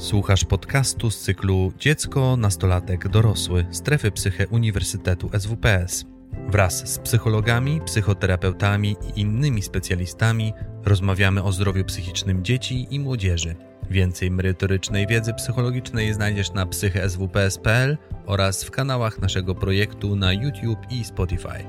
Słuchasz podcastu z cyklu Dziecko, nastolatek, dorosły Strefy Psyche Uniwersytetu SWPS. Wraz z psychologami, psychoterapeutami i innymi specjalistami rozmawiamy o zdrowiu psychicznym dzieci i młodzieży. Więcej merytorycznej wiedzy psychologicznej znajdziesz na psycheswps.pl oraz w kanałach naszego projektu na YouTube i Spotify.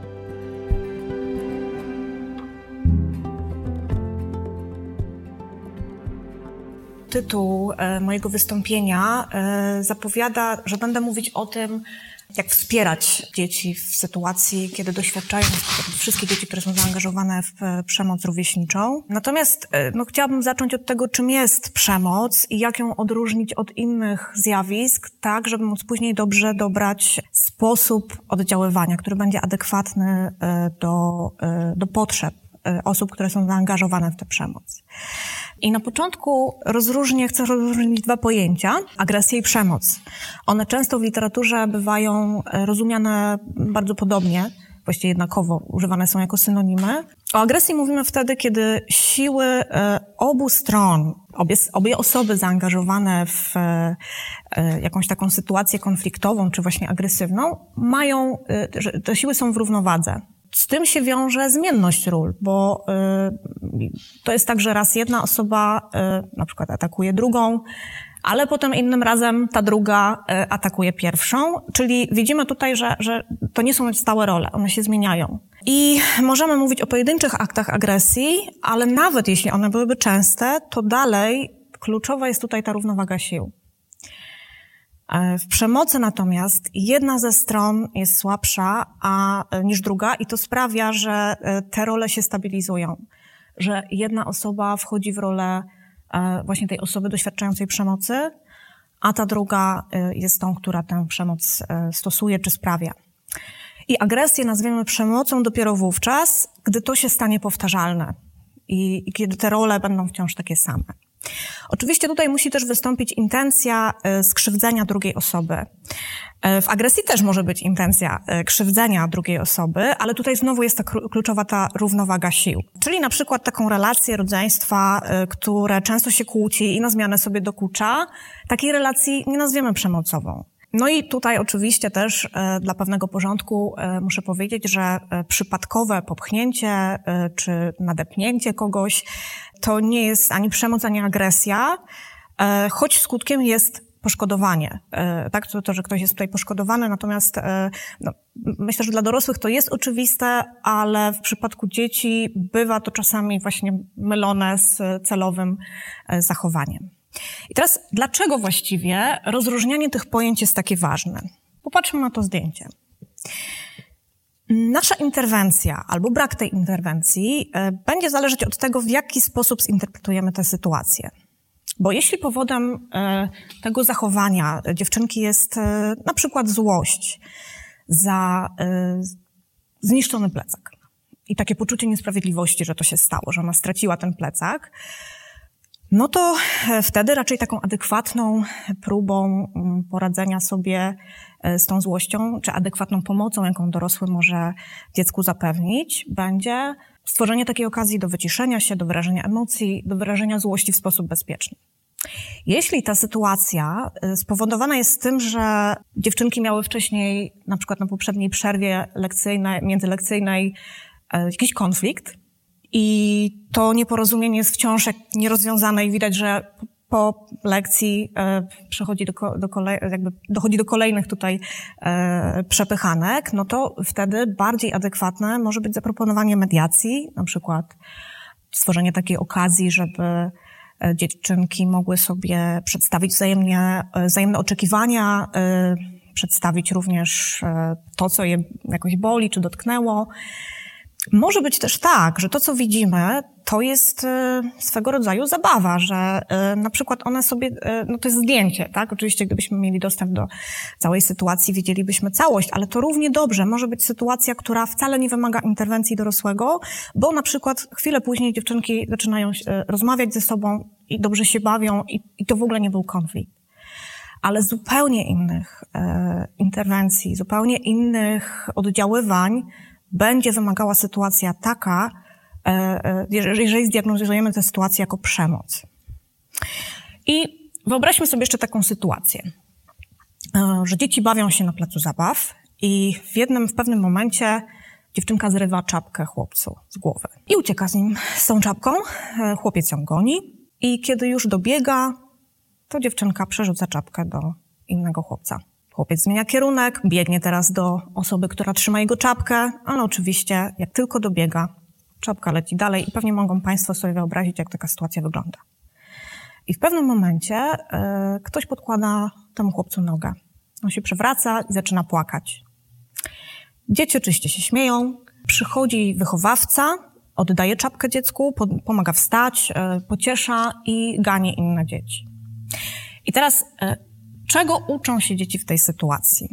Tytuł mojego wystąpienia zapowiada, że będę mówić o tym, jak wspierać dzieci w sytuacji, kiedy doświadczają, wszystkie dzieci, które są zaangażowane w przemoc rówieśniczą. Natomiast chciałabym zacząć od tego, czym jest przemoc i jak ją odróżnić od innych zjawisk, tak, żeby móc później dobrze dobrać sposób oddziaływania, który będzie adekwatny do potrzeb osób, które są zaangażowane w tę przemoc. I na początku chcę rozróżnić dwa pojęcia, agresję i przemoc. One często w literaturze bywają rozumiane bardzo podobnie, właściwie jednakowo używane są jako synonimy. O agresji mówimy wtedy, kiedy siły obu stron, obie osoby zaangażowane w jakąś taką sytuację konfliktową czy właśnie agresywną, że te siły są w równowadze. Z tym się wiąże zmienność ról, bo to jest tak, że raz jedna osoba na przykład atakuje drugą, ale potem innym razem ta druga atakuje pierwszą, czyli widzimy tutaj, że to nie są stałe role, one się zmieniają. I możemy mówić o pojedynczych aktach agresji, ale nawet jeśli one byłyby częste, to dalej kluczowa jest tutaj ta równowaga sił. W przemocy natomiast jedna ze stron jest słabsza niż druga i to sprawia, że te role się stabilizują, że jedna osoba wchodzi w rolę właśnie tej osoby doświadczającej przemocy, a ta druga jest tą, która tę przemoc stosuje czy sprawia. I agresję nazwiemy przemocą dopiero wówczas, gdy to się stanie powtarzalne i kiedy te role będą wciąż takie same. Oczywiście tutaj musi też wystąpić intencja skrzywdzenia drugiej osoby. W agresji też może być intencja krzywdzenia drugiej osoby, ale tutaj znowu jest kluczowa ta równowaga sił. Czyli na przykład taką relację rodzeństwa, które często się kłóci i na zmianę sobie dokucza, takiej relacji nie nazwiemy przemocową. No i tutaj oczywiście też dla pewnego porządku muszę powiedzieć, że przypadkowe popchnięcie czy nadepnięcie kogoś to nie jest ani przemoc, ani agresja, choć skutkiem jest poszkodowanie. Tak, to, że ktoś jest tutaj poszkodowany, natomiast myślę, że dla dorosłych to jest oczywiste, ale w przypadku dzieci bywa to czasami właśnie mylone z celowym zachowaniem. I teraz, dlaczego właściwie rozróżnianie tych pojęć jest takie ważne? Popatrzmy na to zdjęcie. Nasza interwencja albo brak tej interwencji będzie zależeć od tego, w jaki sposób zinterpretujemy tę sytuację. Bo jeśli powodem tego zachowania dziewczynki jest na przykład złość za zniszczony plecak i takie poczucie niesprawiedliwości, że to się stało, że ona straciła ten plecak, no to wtedy raczej taką adekwatną próbą poradzenia sobie z tą złością, czy adekwatną pomocą, jaką dorosły może dziecku zapewnić, będzie stworzenie takiej okazji do wyciszenia się, do wyrażenia emocji, do wyrażenia złości w sposób bezpieczny. Jeśli ta sytuacja spowodowana jest tym, że dziewczynki miały wcześniej, na przykład na poprzedniej przerwie międzylekcyjnej, jakiś konflikt, i to nieporozumienie jest wciąż nierozwiązane i widać, że po lekcji dochodzi do kolejnych tutaj przepychanek, no to wtedy bardziej adekwatne może być zaproponowanie mediacji, na przykład stworzenie takiej okazji, żeby dziewczynki mogły sobie przedstawić wzajemne oczekiwania, przedstawić również to, co je jakoś boli czy dotknęło. Może być też tak, że to, co widzimy, to jest swego rodzaju zabawa, że na przykład one sobie, to jest zdjęcie, tak? Oczywiście gdybyśmy mieli dostęp do całej sytuacji, widzielibyśmy całość, ale to równie dobrze może być sytuacja, która wcale nie wymaga interwencji dorosłego, bo na przykład chwilę później dziewczynki zaczynają rozmawiać ze sobą i dobrze się bawią i to w ogóle nie był konflikt. Ale zupełnie innych interwencji, zupełnie innych oddziaływań będzie wymagała sytuacja taka, jeżeli zdiagnozujemy tę sytuację jako przemoc. I Wyobraźmy sobie jeszcze taką sytuację, że dzieci bawią się na placu zabaw i w pewnym momencie dziewczynka zrywa czapkę chłopcu z głowy i ucieka z tą czapką. Chłopiec ją goni i kiedy już dobiega, to dziewczynka przerzuca czapkę do innego chłopca. Chłopiec zmienia kierunek, biegnie teraz do osoby, która trzyma jego czapkę, ale oczywiście jak tylko dobiega, czapka leci dalej i pewnie mogą Państwo sobie wyobrazić, jak taka sytuacja wygląda. I w pewnym momencie ktoś podkłada temu chłopcu nogę. On się przewraca i zaczyna płakać. Dzieci oczywiście się śmieją. Przychodzi wychowawca, oddaje czapkę dziecku, pomaga wstać, pociesza i gani inne dzieci. I teraz, czego uczą się dzieci w tej sytuacji?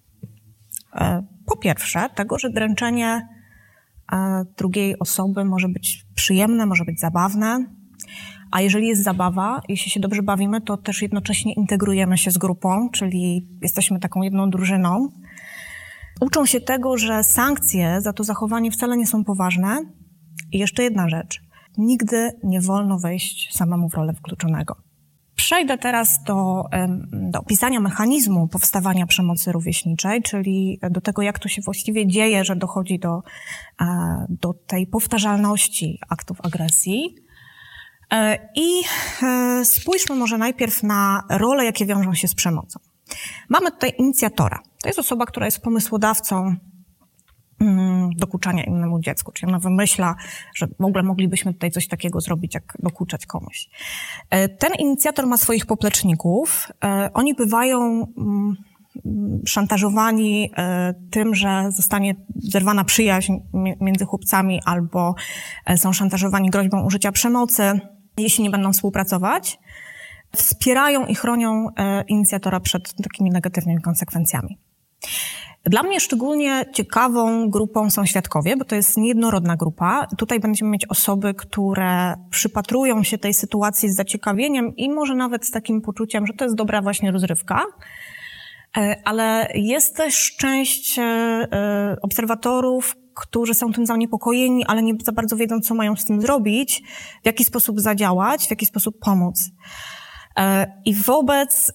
Po pierwsze, tego, że dręczenie drugiej osoby może być przyjemne, może być zabawne, a jeżeli jest zabawa, jeśli się dobrze bawimy, to też jednocześnie integrujemy się z grupą, czyli jesteśmy taką jedną drużyną. Uczą się tego, że sankcje za to zachowanie wcale nie są poważne. I jeszcze jedna rzecz. Nigdy nie wolno wejść samemu w rolę wykluczonego. Przejdę teraz do opisania mechanizmu powstawania przemocy rówieśniczej, czyli do tego, jak to się właściwie dzieje, że dochodzi do tej powtarzalności aktów agresji. I spójrzmy może najpierw na role, jakie wiążą się z przemocą. Mamy tutaj inicjatora. To jest osoba, która jest pomysłodawcą dokuczania innemu dziecku. Czyli ona wymyśla, że w ogóle moglibyśmy tutaj coś takiego zrobić, jak dokuczać komuś. Ten inicjator ma swoich popleczników. Oni bywają szantażowani tym, że zostanie zerwana przyjaźń między chłopcami albo są szantażowani groźbą użycia przemocy, jeśli nie będą współpracować. Wspierają i chronią inicjatora przed takimi negatywnymi konsekwencjami. Dla mnie szczególnie ciekawą grupą są świadkowie, bo to jest niejednorodna grupa. Tutaj będziemy mieć osoby, które przypatrują się tej sytuacji z zaciekawieniem i może nawet z takim poczuciem, że to jest dobra właśnie rozrywka. Ale jest też część obserwatorów, którzy są tym zaniepokojeni, ale nie za bardzo wiedzą, co mają z tym zrobić, w jaki sposób zadziałać, w jaki sposób pomóc. I wobec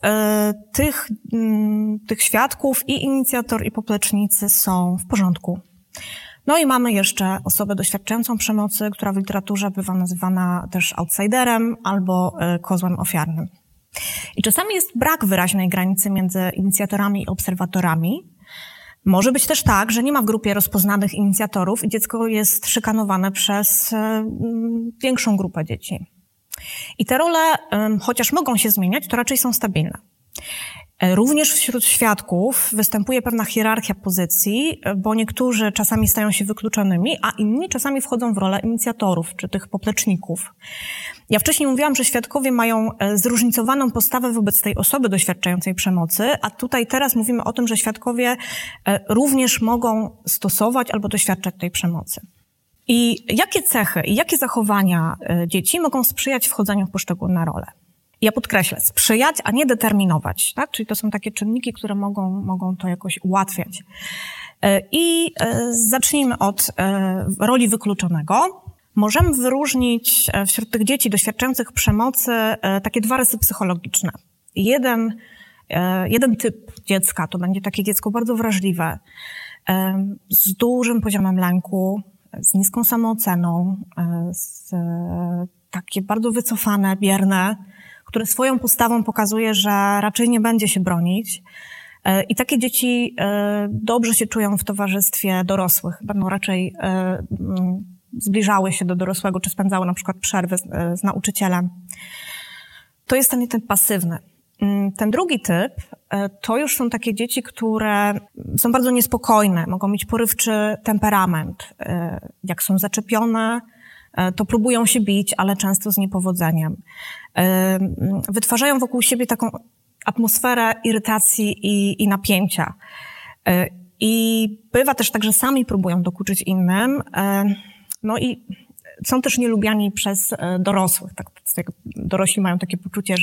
tych świadków i inicjator, i poplecznicy są w porządku. No i mamy jeszcze osobę doświadczającą przemocy, która w literaturze bywa nazywana też outsiderem albo kozłem ofiarnym. I czasami jest brak wyraźnej granicy między inicjatorami i obserwatorami. Może być też tak, że nie ma w grupie rozpoznanych inicjatorów i dziecko jest szykanowane przez większą grupę dzieci. I te role, chociaż mogą się zmieniać, to raczej są stabilne. Również wśród świadków występuje pewna hierarchia pozycji, bo niektórzy czasami stają się wykluczonymi, a inni czasami wchodzą w rolę inicjatorów czy tych popleczników. Ja wcześniej mówiłam, że świadkowie mają zróżnicowaną postawę wobec tej osoby doświadczającej przemocy, a tutaj teraz mówimy o tym, że świadkowie również mogą stosować albo doświadczać tej przemocy. I jakie cechy i jakie zachowania dzieci mogą sprzyjać wchodzeniu w poszczególne role? Ja podkreślę, sprzyjać, a nie determinować, tak? Czyli to są takie czynniki, które mogą to jakoś ułatwiać. I zacznijmy od roli wykluczonego. Możemy wyróżnić wśród tych dzieci doświadczających przemocy takie dwa rysy psychologiczne. Jeden typ dziecka to będzie takie dziecko bardzo wrażliwe, z dużym poziomem lęku, z niską samooceną, takie bardzo wycofane, bierne, które swoją postawą pokazuje, że raczej nie będzie się bronić. I takie dzieci dobrze się czują w towarzystwie dorosłych. Będą raczej zbliżały się do dorosłego, czy spędzały na przykład przerwy z nauczycielem. To jest ten typ pasywny. Ten drugi typ to już są takie dzieci, które są bardzo niespokojne, mogą mieć porywczy temperament. Jak są zaczepione, to próbują się bić, ale często z niepowodzeniem. Wytwarzają wokół siebie taką atmosferę irytacji i napięcia. I bywa też tak, że sami próbują dokuczyć innym. No i są też nielubiani przez dorosłych. Tak, dorośli mają takie poczucie,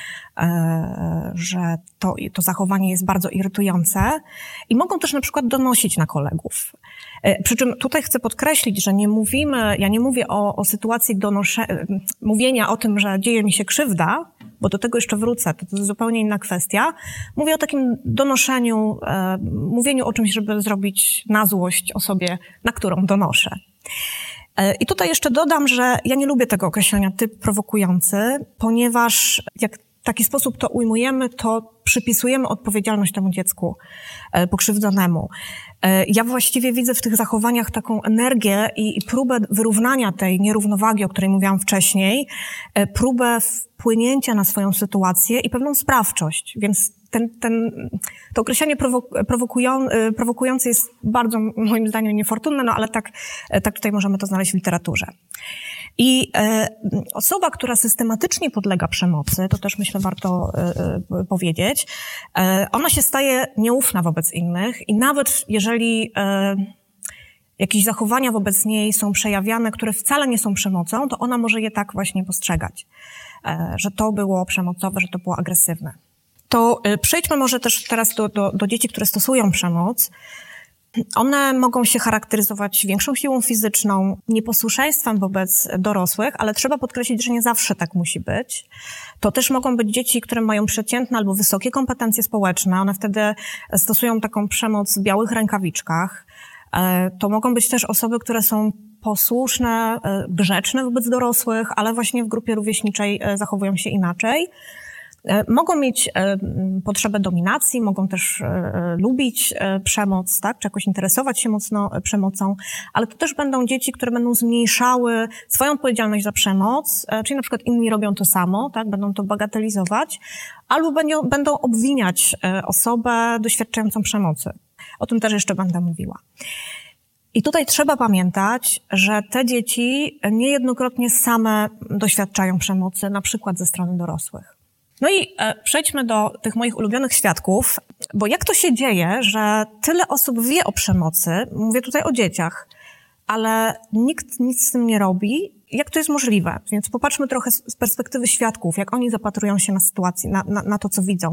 że to zachowanie jest bardzo irytujące i mogą też na przykład donosić na kolegów. Przy czym tutaj chcę podkreślić, że ja nie mówię o sytuacji mówienia o tym, że dzieje mi się krzywda, bo do tego jeszcze wrócę, to jest zupełnie inna kwestia. Mówię o takim donoszeniu, mówieniu o czymś, żeby zrobić na złość osobie, na którą donoszę. I tutaj jeszcze dodam, że ja nie lubię tego określenia typ prowokujący, ponieważ jak w taki sposób to ujmujemy, to przypisujemy odpowiedzialność temu dziecku pokrzywdzonemu. Ja właściwie widzę w tych zachowaniach taką energię i próbę wyrównania tej nierównowagi, o której mówiłam wcześniej, próbę wpłynięcia na swoją sytuację i pewną sprawczość. Więc to określenie prowokujące jest bardzo, moim zdaniem, niefortunne, no ale tak tutaj możemy to znaleźć w literaturze. I osoba, która systematycznie podlega przemocy, to też myślę warto powiedzieć, ona się staje nieufna wobec innych i nawet jeżeli jakieś zachowania wobec niej są przejawiane, które wcale nie są przemocą, to ona może je tak właśnie postrzegać, że to było przemocowe, że to było agresywne. To przejdźmy może też teraz do dzieci, które stosują przemoc. One mogą się charakteryzować większą siłą fizyczną, nieposłuszeństwem wobec dorosłych, ale trzeba podkreślić, że nie zawsze tak musi być. To też mogą być dzieci, które mają przeciętne albo wysokie kompetencje społeczne. One wtedy stosują taką przemoc w białych rękawiczkach. To mogą być też osoby, które są posłuszne, grzeczne wobec dorosłych, ale właśnie w grupie rówieśniczej zachowują się inaczej. Mogą mieć potrzebę dominacji, mogą też lubić przemoc, tak, czy jakoś interesować się mocno przemocą, ale to też będą dzieci, które będą zmniejszały swoją odpowiedzialność za przemoc, czyli na przykład inni robią to samo, tak, będą to bagatelizować, albo będą obwiniać osobę doświadczającą przemocy. O tym też jeszcze będę mówiła. I tutaj trzeba pamiętać, że te dzieci niejednokrotnie same doświadczają przemocy, na przykład ze strony dorosłych. No i przejdźmy do tych moich ulubionych świadków, bo jak to się dzieje, że tyle osób wie o przemocy, mówię tutaj o dzieciach, ale nikt nic z tym nie robi, jak to jest możliwe? Więc popatrzmy trochę z perspektywy świadków, jak oni zapatrują się na sytuację, na to, co widzą.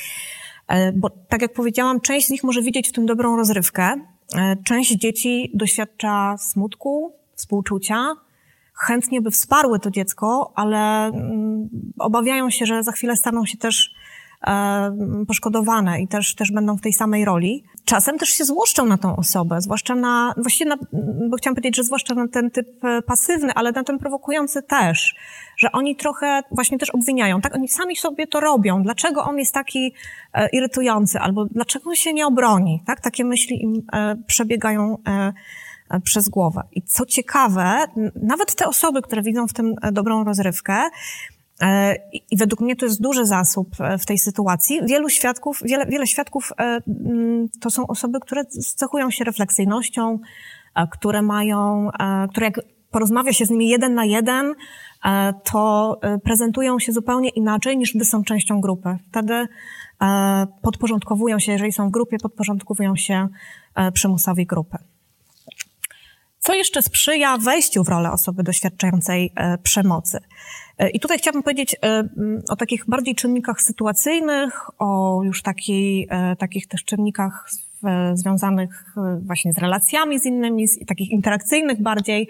Bo tak jak powiedziałam, część z nich może widzieć w tym dobrą rozrywkę, część dzieci doświadcza smutku, współczucia, chętnie by wsparły to dziecko, ale obawiają się, że za chwilę staną się też poszkodowane i też będą w tej samej roli. Czasem też się złoszczą na tą osobę, zwłaszcza bo chciałam powiedzieć, że zwłaszcza na ten typ pasywny, ale na ten prowokujący też, że oni trochę właśnie też obwiniają, tak? Oni sami sobie to robią. Dlaczego on jest taki irytujący? Albo dlaczego on się nie obroni? Tak? Takie myśli im przebiegają przez głowę. I co ciekawe, nawet te osoby, które widzą w tym dobrą rozrywkę, i według mnie to jest duży zasób w tej sytuacji, wiele świadków to są osoby, które cechują się refleksyjnością, które jak porozmawia się z nimi 1 na 1, to prezentują się zupełnie inaczej, niż gdy są częścią grupy. Wtedy podporządkowują się, jeżeli są w grupie, podporządkowują się przymusowi grupy. Co jeszcze sprzyja wejściu w rolę osoby doświadczającej przemocy? I tutaj chciałabym powiedzieć o takich bardziej czynnikach sytuacyjnych, o już takich też czynnikach związanych właśnie z relacjami z innymi, takich interakcyjnych bardziej,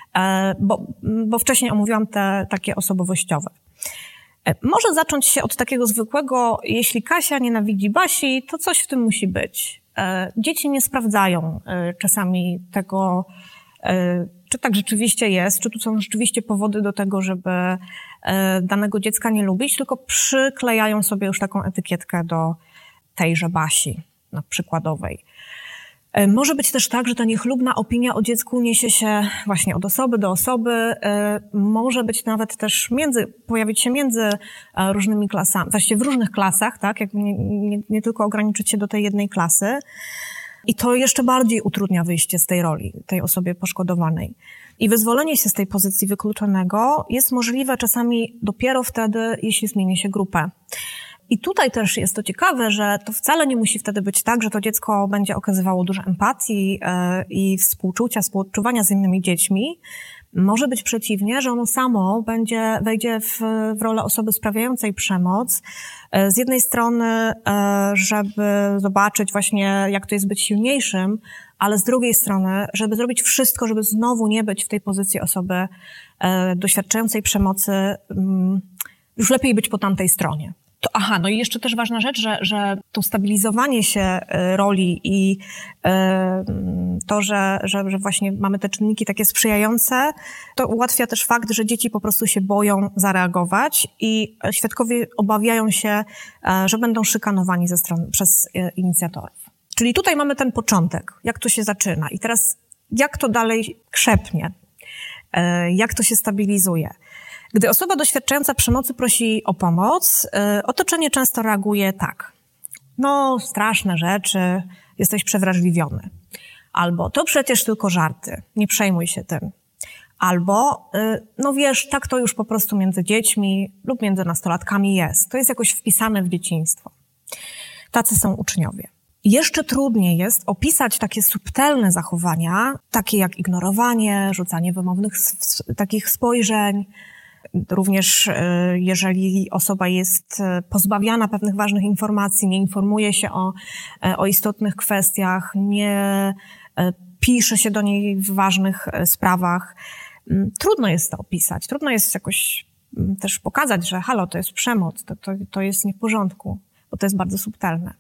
bo wcześniej omówiłam te takie osobowościowe. Może zacząć się od takiego zwykłego, jeśli Kasia nienawidzi Basi, to coś w tym musi być. Dzieci nie sprawdzają czasami tego, czy tak rzeczywiście jest, czy tu są rzeczywiście powody do tego, żeby danego dziecka nie lubić, tylko przyklejają sobie już taką etykietkę do tejże Basi, przykładowej. Może być też tak, że ta niechlubna opinia o dziecku niesie się właśnie od osoby do osoby, może być nawet też pojawić się między różnymi klasami, właściwie w różnych klasach, tak, jak nie tylko ograniczyć się do tej jednej klasy. I to jeszcze bardziej utrudnia wyjście z tej roli, tej osobie poszkodowanej. I wyzwolenie się z tej pozycji wykluczonego jest możliwe czasami dopiero wtedy, jeśli zmieni się grupę. I tutaj też jest to ciekawe, że to wcale nie musi wtedy być tak, że to dziecko będzie okazywało dużo empatii i współczuwania z innymi dziećmi. Może być przeciwnie, że ono samo wejdzie w rolę osoby sprawiającej przemoc. Z jednej strony, żeby zobaczyć właśnie, jak to jest być silniejszym, ale z drugiej strony, żeby zrobić wszystko, żeby znowu nie być w tej pozycji osoby doświadczającej przemocy, już lepiej być po tamtej stronie. No i jeszcze też ważna rzecz, że to stabilizowanie się roli i to, że właśnie mamy te czynniki takie sprzyjające, to ułatwia też fakt, że dzieci po prostu się boją zareagować i świadkowie obawiają się, że będą szykanowani przez inicjatorów. Czyli tutaj mamy ten początek, jak to się zaczyna i teraz jak to dalej krzepnie, jak to się stabilizuje. Gdy osoba doświadczająca przemocy prosi o pomoc, otoczenie często reaguje tak. No, straszne rzeczy, jesteś przewrażliwiony. Albo to przecież tylko żarty, nie przejmuj się tym. Albo, no wiesz, tak to już po prostu między dziećmi lub między nastolatkami jest. To jest jakoś wpisane w dzieciństwo. Tacy są uczniowie. Jeszcze trudniej jest opisać takie subtelne zachowania, takie jak ignorowanie, rzucanie wymownych takich spojrzeń. Również jeżeli osoba jest pozbawiana pewnych ważnych informacji, nie informuje się o istotnych kwestiach, nie pisze się do niej w ważnych sprawach. Trudno jest to opisać, trudno jest jakoś też pokazać, że halo, to jest przemoc, to jest nie w porządku, bo to jest bardzo subtelne.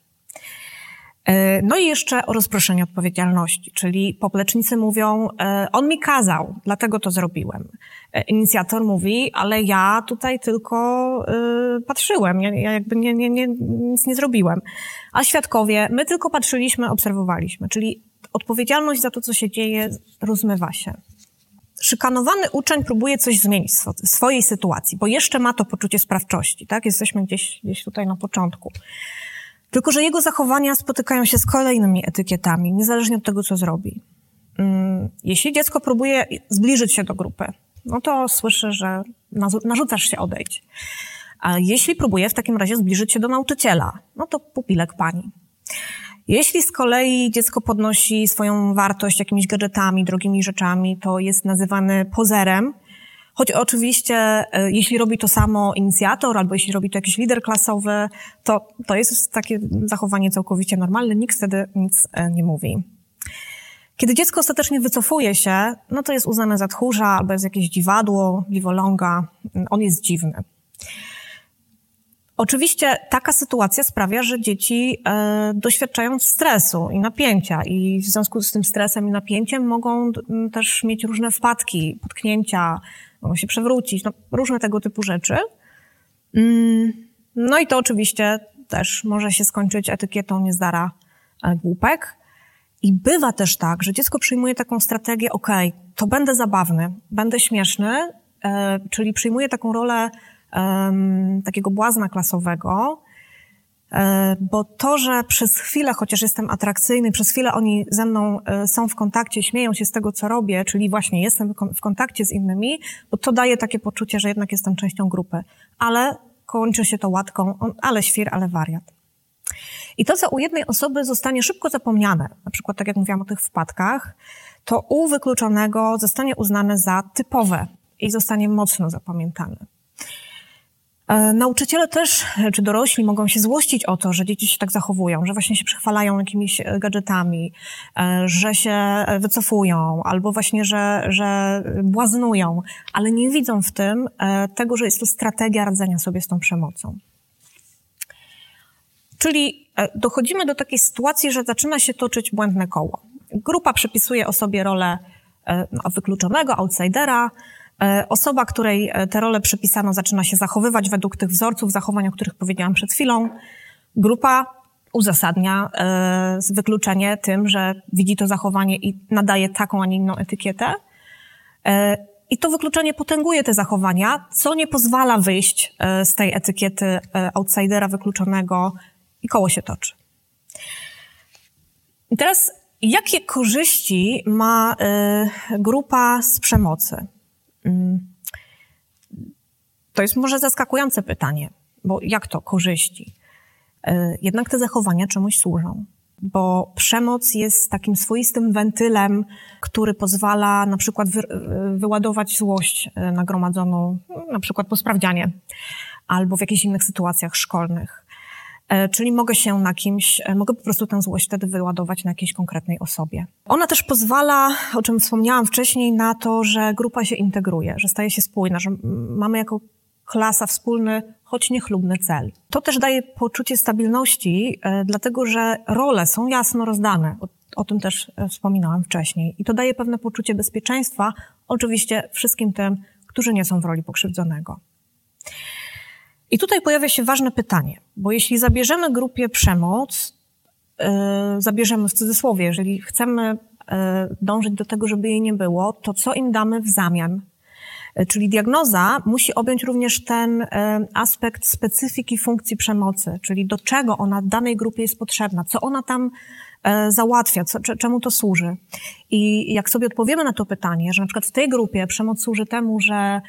No i jeszcze o rozproszeniu odpowiedzialności, czyli poplecznicy mówią, on mi kazał, dlatego to zrobiłem. Inicjator mówi, ale ja tutaj tylko patrzyłem, ja jakby nic nie zrobiłem. A świadkowie, my tylko patrzyliśmy, obserwowaliśmy, czyli odpowiedzialność za to, co się dzieje, rozmywa się. Szykanowany uczeń próbuje coś zmienić w swojej sytuacji, bo jeszcze ma to poczucie sprawczości, tak? Jesteśmy gdzieś tutaj na początku. Tylko że jego zachowania spotykają się z kolejnymi etykietami, niezależnie od tego, co zrobi. Jeśli dziecko próbuje zbliżyć się do grupy, no to słyszy, że narzucasz się, odejdź. A jeśli próbuje w takim razie zbliżyć się do nauczyciela, no to pupilek pani. Jeśli z kolei dziecko podnosi swoją wartość jakimiś gadżetami, drogimi rzeczami, to jest nazywany pozerem. Choć oczywiście, jeśli robi to samo inicjator, albo jeśli robi to jakiś lider klasowy, to jest takie zachowanie całkowicie normalne, nikt wtedy nic nie mówi. Kiedy dziecko ostatecznie wycofuje się, no to jest uznane za tchórza, albo jest jakieś dziwadło, dziwoląga, on jest dziwny. Oczywiście taka sytuacja sprawia, że dzieci doświadczają stresu i napięcia i w związku z tym stresem i napięciem mogą też mieć różne wpadki, potknięcia, mogą się przewrócić, no, różne tego typu rzeczy. No i to oczywiście też może się skończyć etykietą niezdara głupek. I bywa też tak, że dziecko przyjmuje taką strategię, to będę zabawny, będę śmieszny, czyli przyjmuje taką rolę takiego błazna klasowego, bo to, że przez chwilę, chociaż jestem atrakcyjny, przez chwilę oni ze mną są w kontakcie, śmieją się z tego, co robię, czyli właśnie jestem w kontakcie z innymi, bo to daje takie poczucie, że jednak jestem częścią grupy. Ale kończy się to łatką, ale świr, ale wariat. I to, co u jednej osoby zostanie szybko zapomniane, na przykład tak jak mówiłam o tych wpadkach, to u wykluczonego zostanie uznane za typowe i zostanie mocno zapamiętane. Nauczyciele też, czy dorośli mogą się złościć o to, że dzieci się tak zachowują, że właśnie się przechwalają jakimiś gadżetami, że się wycofują, albo właśnie, że błaznują, ale nie widzą w tym tego, że jest to strategia radzenia sobie z tą przemocą. Czyli dochodzimy do takiej sytuacji, że zaczyna się toczyć błędne koło. Grupa przypisuje osobie rolę wykluczonego, outsidera. Osoba, której te role przypisano, zaczyna się zachowywać według tych wzorców zachowań, o których powiedziałam przed chwilą. Grupa uzasadnia wykluczenie tym, że widzi to zachowanie i nadaje taką, a nie inną etykietę. I to wykluczenie potęguje te zachowania, co nie pozwala wyjść z tej etykiety outsidera wykluczonego i koło się toczy. I teraz, jakie korzyści ma grupa z przemocy? To jest może zaskakujące pytanie, bo jak to korzyści? Jednak te zachowania czemuś służą, bo przemoc jest takim swoistym wentylem, który pozwala na przykład wyładować złość nagromadzoną, na przykład po sprawdzianie albo w jakichś innych sytuacjach szkolnych. Czyli mogę po prostu tę złość wtedy wyładować na jakiejś konkretnej osobie. Ona też pozwala, o czym wspomniałam wcześniej, na to, że grupa się integruje, że staje się spójna, że mamy jako klasa, wspólny, choć niechlubny cel. To też daje poczucie stabilności, dlatego że role są jasno rozdane. O tym też wspominałam wcześniej. I to daje pewne poczucie bezpieczeństwa, oczywiście wszystkim tym, którzy nie są w roli pokrzywdzonego. I tutaj pojawia się ważne pytanie, bo jeśli zabierzemy grupie przemoc, zabierzemy w cudzysłowie, jeżeli chcemy dążyć do tego, żeby jej nie było, to co im damy w zamian? Czyli diagnoza musi objąć również ten aspekt specyfiki funkcji przemocy, czyli do czego ona danej grupie jest potrzebna, co ona tam załatwia, czemu to służy. I jak sobie odpowiemy na to pytanie, że na przykład w tej grupie przemoc służy temu, że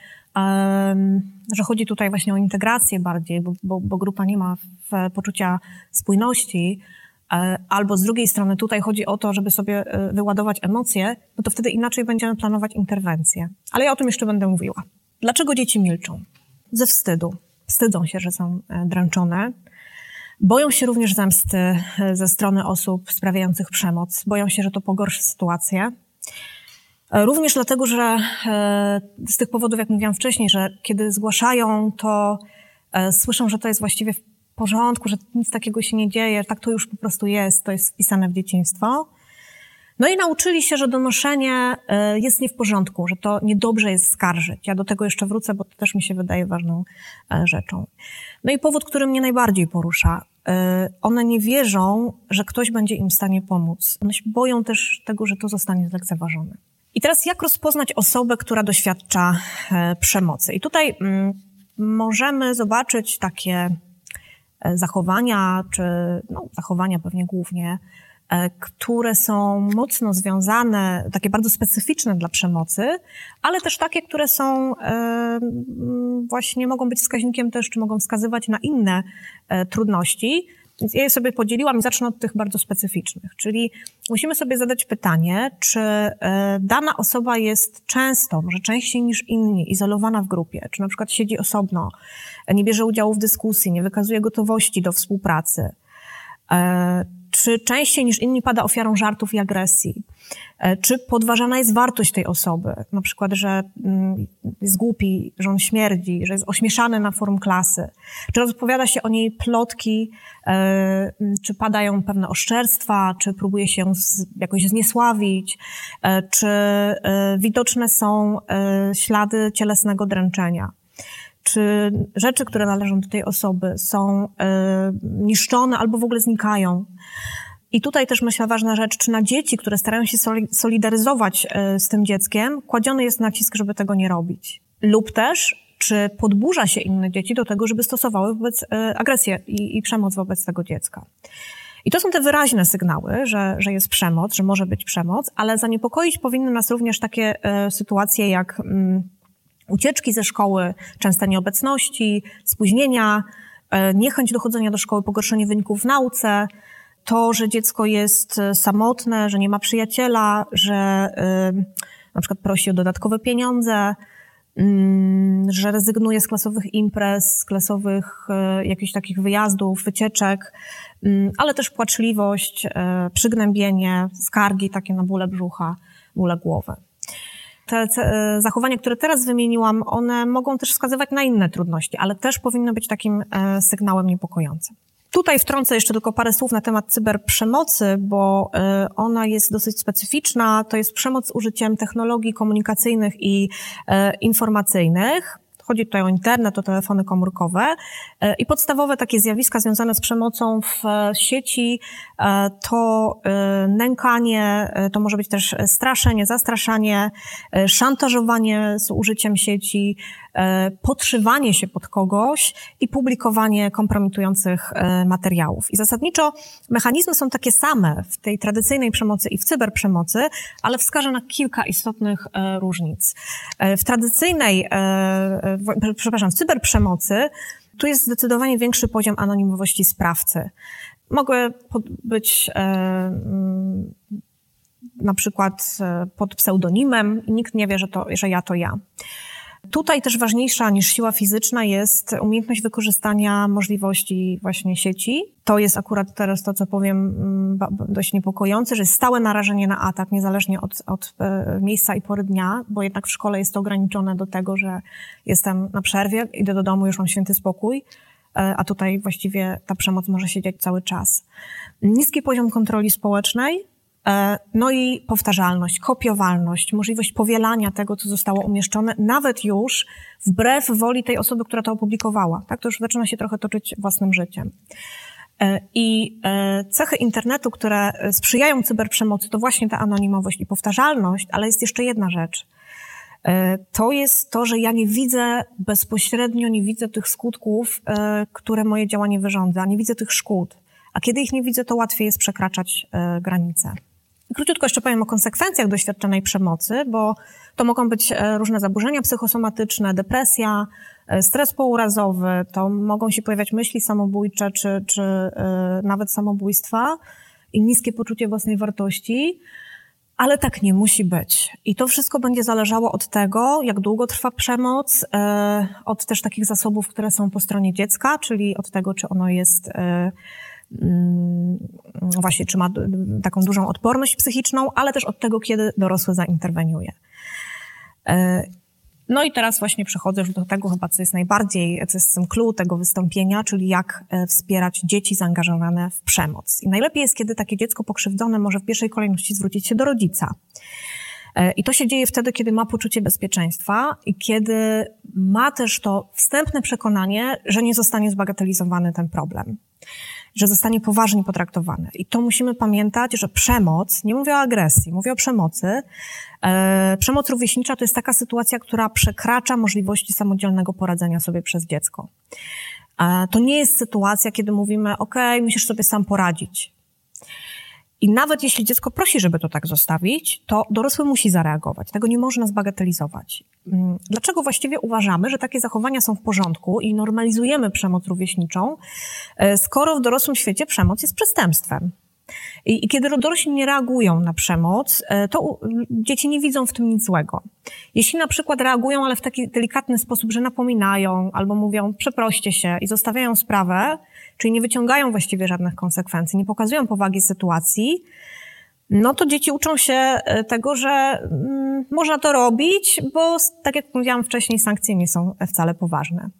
chodzi tutaj właśnie o integrację bardziej, bo grupa nie ma poczucia spójności, albo z drugiej strony tutaj chodzi o to, żeby sobie wyładować emocje, no to wtedy inaczej będziemy planować interwencję. Ale ja o tym jeszcze będę mówiła. Dlaczego dzieci milczą? Ze wstydu. Wstydzą się, że są dręczone. Boją się również zemsty ze strony osób sprawiających przemoc. Boją się, że to pogorszy sytuację. Również dlatego, że z tych powodów, jak mówiłam wcześniej, że kiedy zgłaszają, to słyszą, że to jest właściwie w porządku, że nic takiego się nie dzieje, tak to już po prostu jest, to jest wpisane w dzieciństwo. No i nauczyli się, że donoszenie jest nie w porządku, że to niedobrze jest skarżyć. Ja do tego jeszcze wrócę, bo to też mi się wydaje ważną rzeczą. No i powód, który mnie najbardziej porusza. One nie wierzą, że ktoś będzie im w stanie pomóc. One się boją też tego, że to zostanie zlekceważone. I teraz jak rozpoznać osobę, która doświadcza przemocy? I tutaj możemy zobaczyć takie zachowania, czy zachowania pewnie głównie, które są mocno związane, takie bardzo specyficzne dla przemocy, ale też takie, które są właśnie mogą być wskaźnikiem też, czy mogą wskazywać na inne trudności. Więc ja je sobie podzieliłam i zacznę od tych bardzo specyficznych. Czyli musimy sobie zadać pytanie, czy dana osoba jest często, może częściej niż inni, izolowana w grupie, czy na przykład siedzi osobno, nie bierze udziału w dyskusji, nie wykazuje gotowości do współpracy, czy częściej niż inni pada ofiarą żartów i agresji, czy podważana jest wartość tej osoby, na przykład, że jest głupi, że on śmierdzi, że jest ośmieszany na forum klasy, czy rozpowiada się o niej plotki, czy padają pewne oszczerstwa, czy próbuje się jakoś zniesławić, czy widoczne są ślady cielesnego dręczenia. Czy rzeczy, które należą do tej osoby są niszczone albo w ogóle znikają. I tutaj też myślę ważna rzecz, czy na dzieci, które starają się solidaryzować z tym dzieckiem, kładziony jest nacisk, żeby tego nie robić. Lub też, czy podburza się inne dzieci do tego, żeby stosowały agresję i przemoc wobec tego dziecka. I to są te wyraźne sygnały, że jest przemoc, że może być przemoc, ale zaniepokoić powinny nas również takie sytuacje jak ucieczki ze szkoły, częste nieobecności, spóźnienia, niechęć do chodzenia do szkoły, pogorszenie wyników w nauce, to, że dziecko jest samotne, że nie ma przyjaciela, że na przykład prosi o dodatkowe pieniądze, że rezygnuje z klasowych imprez, z klasowych jakichś takich wyjazdów, wycieczek, ale też płaczliwość, przygnębienie, skargi takie na bóle brzucha, bóle głowy. Te zachowania, które teraz wymieniłam, one mogą też wskazywać na inne trudności, ale też powinny być takim sygnałem niepokojącym. Tutaj wtrącę jeszcze tylko parę słów na temat cyberprzemocy, bo ona jest dosyć specyficzna. To jest przemoc z użyciem technologii komunikacyjnych i informacyjnych. Chodzi tutaj o internet, o telefony komórkowe i podstawowe takie zjawiska związane z przemocą w sieci to nękanie, to może być też straszenie, zastraszanie, szantażowanie z użyciem sieci, podszywanie się pod kogoś i publikowanie kompromitujących materiałów. I zasadniczo mechanizmy są takie same w tej tradycyjnej przemocy i w cyberprzemocy, ale wskażę na kilka istotnych różnic. W tradycyjnej, w cyberprzemocy tu jest zdecydowanie większy poziom anonimowości sprawcy. Mogę być na przykład pod pseudonimem i nikt nie wie, że ja to ja. Tutaj też ważniejsza niż siła fizyczna jest umiejętność wykorzystania możliwości właśnie sieci. To jest akurat teraz to, co powiem, dość niepokojące, że jest stałe narażenie na atak, niezależnie od miejsca i pory dnia, bo jednak w szkole jest to ograniczone do tego, że jestem na przerwie, idę do domu, już mam święty spokój, a tutaj właściwie ta przemoc może się dziać cały czas. Niski poziom kontroli społecznej, no i powtarzalność, kopiowalność, możliwość powielania tego, co zostało umieszczone, nawet już wbrew woli tej osoby, która to opublikowała. Tak? To już zaczyna się trochę toczyć własnym życiem. I cechy internetu, które sprzyjają cyberprzemocy, to właśnie ta anonimowość i powtarzalność, ale jest jeszcze jedna rzecz. To jest to, że ja nie widzę bezpośrednio, nie widzę tych skutków, które moje działanie wyrządza, nie widzę tych szkód. A kiedy ich nie widzę, to łatwiej jest przekraczać granice. Króciutko jeszcze powiem o konsekwencjach doświadczonej przemocy, bo to mogą być różne zaburzenia psychosomatyczne, depresja, stres pourazowy, to mogą się pojawiać myśli samobójcze czy nawet samobójstwa i niskie poczucie własnej wartości, ale tak nie musi być. I to wszystko będzie zależało od tego, jak długo trwa przemoc, od też takich zasobów, które są po stronie dziecka, czyli od tego, czy ono jest właśnie, czy ma taką dużą odporność psychiczną, ale też od tego, kiedy dorosły zainterweniuje. No i teraz właśnie przechodzę już do tego chyba, co jest najbardziej, co jest tym clue tego wystąpienia, czyli jak wspierać dzieci zaangażowane w przemoc. I najlepiej jest, kiedy takie dziecko pokrzywdzone może w pierwszej kolejności zwrócić się do rodzica. I to się dzieje wtedy, kiedy ma poczucie bezpieczeństwa i kiedy ma też to wstępne przekonanie, że nie zostanie zbagatelizowany ten problem, że zostanie poważnie potraktowany. I to musimy pamiętać, że przemoc, nie mówię o agresji, mówię o przemocy. Przemoc rówieśnicza to jest taka sytuacja, która przekracza możliwości samodzielnego poradzenia sobie przez dziecko. To nie jest sytuacja, kiedy mówimy, okej, musisz sobie sam poradzić. I nawet jeśli dziecko prosi, żeby to tak zostawić, to dorosły musi zareagować. Tego nie można zbagatelizować. Dlaczego właściwie uważamy, że takie zachowania są w porządku i normalizujemy przemoc rówieśniczą, skoro w dorosłym świecie przemoc jest przestępstwem? I kiedy dorośli nie reagują na przemoc, to dzieci nie widzą w tym nic złego. Jeśli na przykład reagują, ale w taki delikatny sposób, że napominają albo mówią przeproście się i zostawiają sprawę, czyli nie wyciągają właściwie żadnych konsekwencji, nie pokazują powagi sytuacji, no to dzieci uczą się tego, że można to robić, bo tak jak mówiłam wcześniej, sankcje nie są wcale poważne.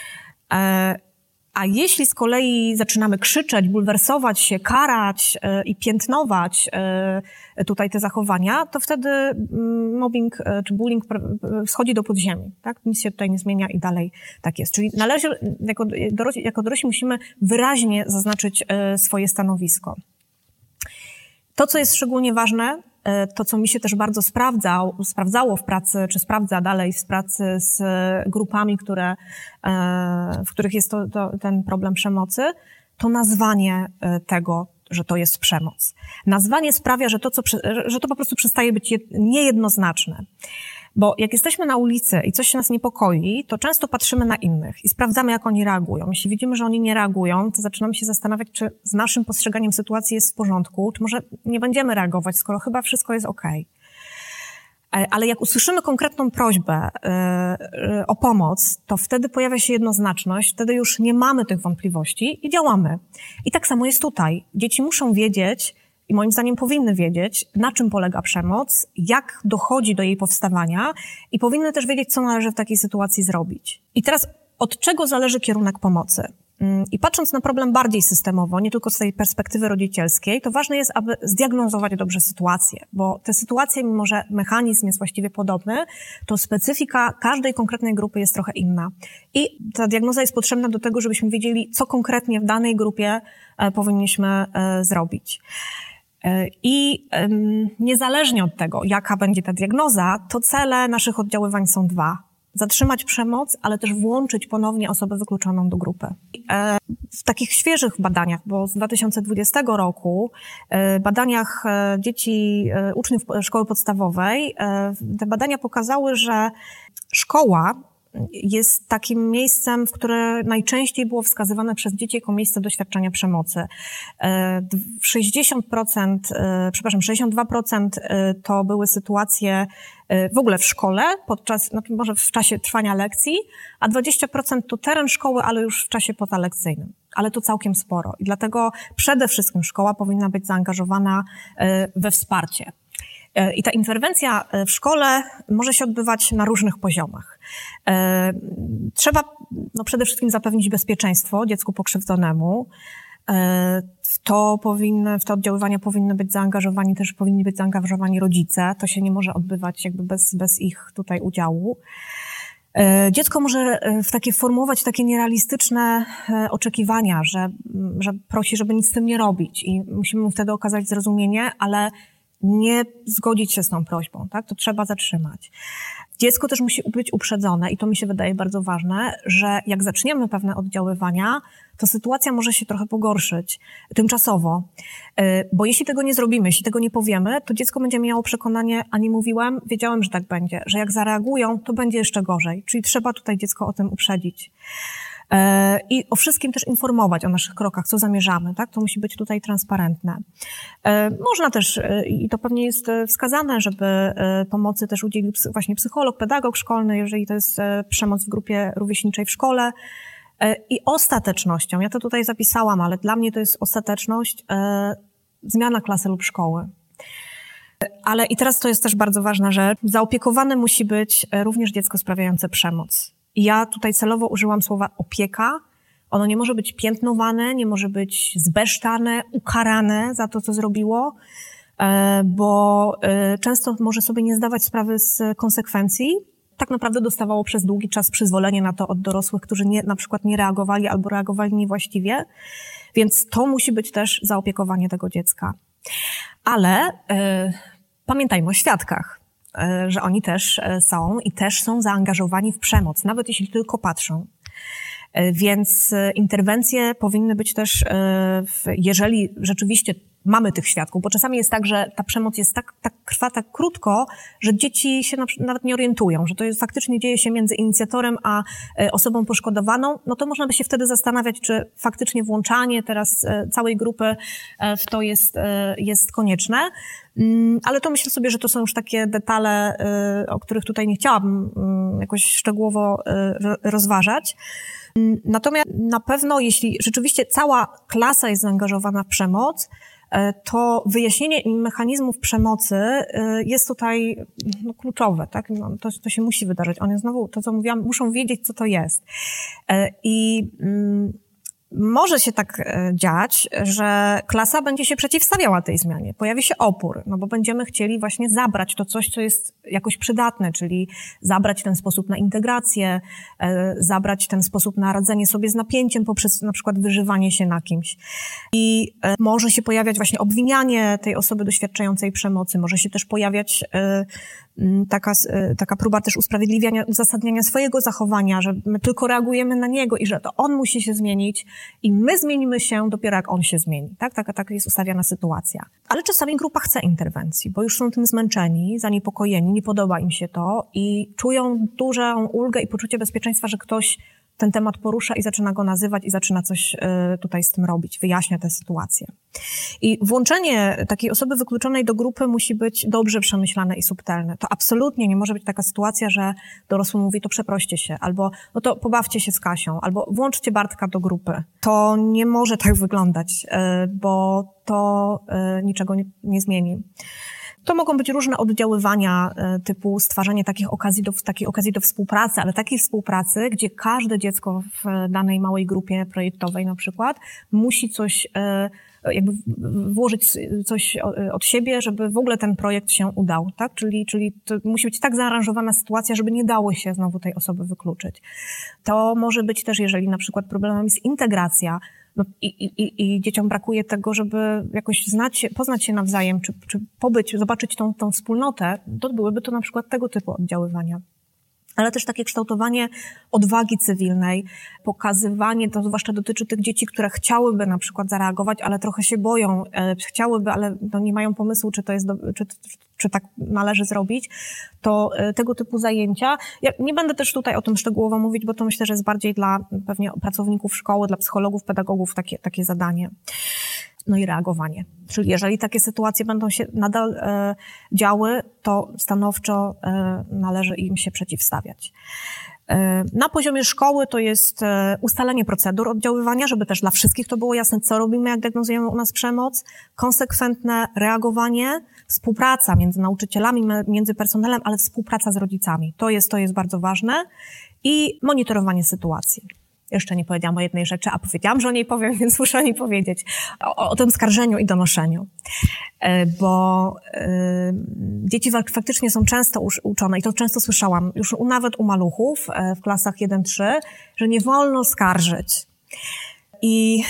A jeśli z kolei zaczynamy krzyczeć, bulwersować się, karać i piętnować tutaj te zachowania, to wtedy mobbing czy bullying schodzi do podziemi. Tak? Nic się tutaj nie zmienia i dalej tak jest. Czyli należy, jako dorośli musimy wyraźnie zaznaczyć swoje stanowisko. To, co jest szczególnie ważne, to, co mi się też bardzo sprawdzało w pracy, czy sprawdza dalej w pracy z grupami, w których jest ten problem przemocy, to nazwanie tego, że to jest przemoc. Nazwanie sprawia, że to po prostu przestaje być niejednoznaczne. Bo jak jesteśmy na ulicy i coś się nas niepokoi, to często patrzymy na innych i sprawdzamy, jak oni reagują. Jeśli widzimy, że oni nie reagują, to zaczynamy się zastanawiać, czy z naszym postrzeganiem sytuacji jest w porządku, czy może nie będziemy reagować, skoro chyba wszystko jest okej. Ale jak usłyszymy konkretną prośbę o pomoc, to wtedy pojawia się jednoznaczność, wtedy już nie mamy tych wątpliwości i działamy. I tak samo jest tutaj. Dzieci muszą wiedzieć, i moim zdaniem powinny wiedzieć, na czym polega przemoc, jak dochodzi do jej powstawania i powinny też wiedzieć, co należy w takiej sytuacji zrobić. I teraz od czego zależy kierunek pomocy? I patrząc na problem bardziej systemowo, nie tylko z tej perspektywy rodzicielskiej, to ważne jest, aby zdiagnozować dobrze sytuację, bo te sytuacje, mimo że mechanizm jest właściwie podobny, to specyfika każdej konkretnej grupy jest trochę inna. I ta diagnoza jest potrzebna do tego, żebyśmy wiedzieli, co konkretnie w danej grupie powinniśmy zrobić. I niezależnie od tego, jaka będzie ta diagnoza, to cele naszych oddziaływań są dwa. Zatrzymać przemoc, ale też włączyć ponownie osobę wykluczoną do grupy. W takich świeżych badaniach, bo z 2020 roku, badaniach dzieci, uczniów szkoły podstawowej, te badania pokazały, że szkoła jest takim miejscem, w które najczęściej było wskazywane przez dzieci jako miejsce doświadczenia przemocy. 62% to były sytuacje w ogóle w szkole, może w czasie trwania lekcji, a 20% to teren szkoły, ale już w czasie pozalekcyjnym. Ale to całkiem sporo. I dlatego przede wszystkim szkoła powinna być zaangażowana we wsparcie. I ta interwencja w szkole może się odbywać na różnych poziomach. Trzeba przede wszystkim zapewnić bezpieczeństwo dziecku pokrzywdzonemu. W to oddziaływania powinni być zaangażowani rodzice. To się nie może odbywać jakby bez ich tutaj udziału. Dziecko może formułować takie nierealistyczne oczekiwania, że prosi, żeby nic z tym nie robić i musimy mu wtedy okazać zrozumienie, ale nie zgodzić się z tą prośbą, tak? To trzeba zatrzymać. Dziecko też musi być uprzedzone i to mi się wydaje bardzo ważne, że jak zaczniemy pewne oddziaływania, to sytuacja może się trochę pogorszyć tymczasowo, bo jeśli tego nie zrobimy, jeśli tego nie powiemy, to dziecko będzie miało przekonanie, a nie mówiłem, wiedziałem, że tak będzie, że jak zareagują, to będzie jeszcze gorzej, czyli trzeba tutaj dziecko o tym uprzedzić. I o wszystkim też informować, o naszych krokach, co zamierzamy, tak? To musi być tutaj transparentne. Można też, i to pewnie jest wskazane, żeby pomocy też udzielił właśnie psycholog, pedagog szkolny, jeżeli to jest przemoc w grupie rówieśniczej w szkole. I ostatecznością, ja to tutaj zapisałam, ale dla mnie to jest ostateczność, zmiana klasy lub szkoły. Ale i teraz to jest też bardzo ważna rzecz, zaopiekowane musi być również dziecko sprawiające przemoc. I ja tutaj celowo użyłam słowa opieka. Ono nie może być piętnowane, nie może być zbesztane, ukarane za to, co zrobiło, bo często może sobie nie zdawać sprawy z konsekwencji. Tak naprawdę dostawało przez długi czas przyzwolenie na to od dorosłych, którzy na przykład nie reagowali albo reagowali niewłaściwie. Więc to musi być też zaopiekowanie tego dziecka. Ale pamiętajmy o świadkach, że oni też są zaangażowani w przemoc, nawet jeśli tylko patrzą. Więc interwencje powinny być też, jeżeli rzeczywiście mamy tych świadków, bo czasami jest tak, że ta przemoc jest trwa tak krótko, że dzieci się nawet nie orientują, że to jest faktycznie dzieje się między inicjatorem a osobą poszkodowaną, no to można by się wtedy zastanawiać, czy faktycznie włączanie teraz całej grupy w to jest konieczne. Ale to myślę sobie, że to są już takie detale, o których tutaj nie chciałabym jakoś szczegółowo rozważać. Natomiast na pewno, jeśli rzeczywiście cała klasa jest zaangażowana w przemoc, to wyjaśnienie mechanizmów przemocy jest tutaj kluczowe, tak? To się musi wydarzyć. One znowu, to co mówiłam, muszą wiedzieć, co to jest. I może się tak dziać, że klasa będzie się przeciwstawiała tej zmianie. Pojawi się opór, bo będziemy chcieli właśnie zabrać to coś, co jest jakoś przydatne, czyli zabrać ten sposób na integrację, zabrać ten sposób na radzenie sobie z napięciem poprzez na przykład wyżywanie się na kimś. I może się pojawiać właśnie obwinianie tej osoby doświadczającej przemocy, może się też pojawiać taka próba też usprawiedliwiania, uzasadniania swojego zachowania, że my tylko reagujemy na niego i że to on musi się zmienić i my zmienimy się dopiero jak on się zmieni. Tak jest ustawiana sytuacja. Ale czasami grupa chce interwencji, bo już są tym zmęczeni, zaniepokojeni, nie podoba im się to i czują dużą ulgę i poczucie bezpieczeństwa, że ktoś ten temat porusza i zaczyna go nazywać i zaczyna coś tutaj z tym robić, wyjaśnia tę sytuację. I włączenie takiej osoby wykluczonej do grupy musi być dobrze przemyślane i subtelne. To absolutnie nie może być taka sytuacja, że dorosły mówi, to przeproście się, albo no to pobawcie się z Kasią, albo włączcie Bartka do grupy. To nie może tak wyglądać, bo to niczego nie zmieni. To mogą być różne oddziaływania typu stwarzanie takiej okazji do współpracy, ale takiej współpracy, gdzie każde dziecko w danej małej grupie projektowej na przykład musi coś jakby włożyć coś od siebie, żeby w ogóle ten projekt się udał, tak? Czyli to musi być tak zaaranżowana sytuacja, żeby nie dało się znowu tej osoby wykluczyć. To może być też, jeżeli na przykład problemem jest integracja, no i dzieciom brakuje tego, żeby jakoś poznać się nawzajem, czy pobyć, zobaczyć tą wspólnotę, to byłyby to na przykład tego typu oddziaływania. ale też takie kształtowanie odwagi cywilnej, pokazywanie, to zwłaszcza dotyczy tych dzieci, które chciałyby na przykład zareagować, ale trochę się boją, chciałyby, ale nie mają pomysłu, czy to jest, czy tak należy zrobić, to tego typu zajęcia. Ja nie będę też tutaj o tym szczegółowo mówić, bo to myślę, że jest bardziej dla pewnie pracowników szkoły, dla psychologów, pedagogów takie zadanie. No i reagowanie. Czyli jeżeli takie sytuacje będą się nadal działy, to stanowczo należy im się przeciwstawiać. Na poziomie szkoły to jest ustalenie procedur oddziaływania, żeby też dla wszystkich to było jasne, co robimy, jak diagnozujemy u nas przemoc, konsekwentne reagowanie, współpraca między nauczycielami, między personelem, ale współpraca z rodzicami. To jest bardzo ważne i monitorowanie sytuacji. Jeszcze nie powiedziałam o jednej rzeczy, a powiedziałam, że o niej powiem, więc muszę o niej powiedzieć. O tym skarżeniu i donoszeniu. Bo dzieci faktycznie są często uczone, i to często słyszałam, już nawet u maluchów w klasach 1-3, że nie wolno skarżyć. I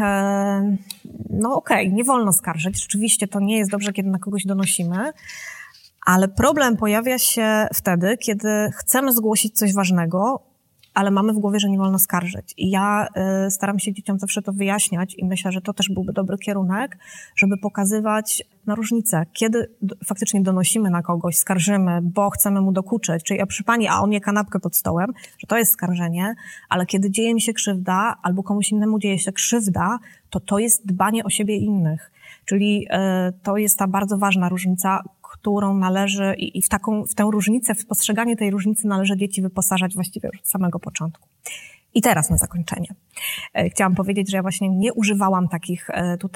no okej, nie wolno skarżyć. Rzeczywiście to nie jest dobrze, kiedy na kogoś donosimy, ale problem pojawia się wtedy, kiedy chcemy zgłosić coś ważnego, ale mamy w głowie, że nie wolno skarżyć. I ja staram się dzieciom zawsze to wyjaśniać i myślę, że to też byłby dobry kierunek, żeby pokazywać na różnicę, kiedy faktycznie donosimy na kogoś, skarżymy, bo chcemy mu dokuczyć, czyli przy pani, a on je kanapkę pod stołem, że to jest skarżenie, ale kiedy dzieje mi się krzywda albo komuś innemu dzieje się krzywda, to jest dbanie o siebie i innych. Czyli to jest ta bardzo ważna różnica, którą należy i w tę różnicę, w postrzeganie tej różnicy należy dzieci wyposażać właściwie już od samego początku. I teraz na zakończenie. Chciałam powiedzieć, że ja właśnie nie używałam takich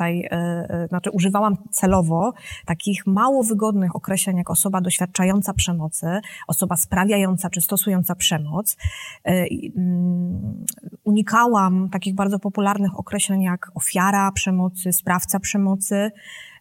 używałam celowo takich mało wygodnych określeń jak osoba doświadczająca przemocy, osoba sprawiająca czy stosująca przemoc. Unikałam takich bardzo popularnych określeń jak ofiara przemocy, sprawca przemocy,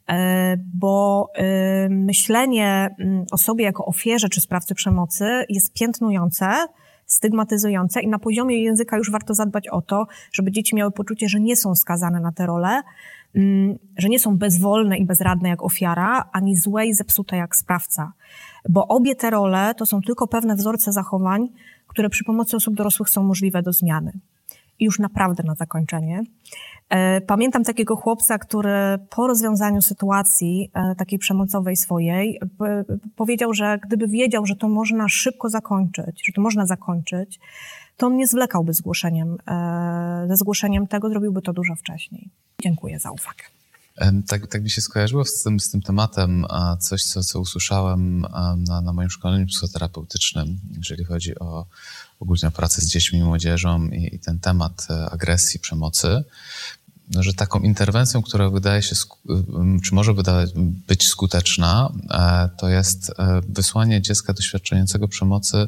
bo myślenie o sobie jako ofierze czy sprawcy przemocy jest piętnujące, stygmatyzujące i na poziomie języka już warto zadbać o to, żeby dzieci miały poczucie, że nie są skazane na te role, że nie są bezwolne i bezradne jak ofiara, ani złe i zepsute jak sprawca. Bo obie te role to są tylko pewne wzorce zachowań, które przy pomocy osób dorosłych są możliwe do zmiany. I już naprawdę na zakończenie. Pamiętam takiego chłopca, który po rozwiązaniu sytuacji takiej przemocowej swojej powiedział, że gdyby wiedział, że to można szybko zakończyć, że to można zakończyć, to on nie zwlekałby ze zgłoszeniem tego, zrobiłby to dużo wcześniej. Dziękuję za uwagę. Tak mi się skojarzyło z tym tematem coś, co usłyszałem na moim szkoleniu psychoterapeutycznym, jeżeli chodzi o ogólnie pracę z dziećmi i młodzieżą i ten temat agresji, przemocy, że taką interwencją, która wydaje się, czy może być skuteczna, to jest wysłanie dziecka doświadczającego przemocy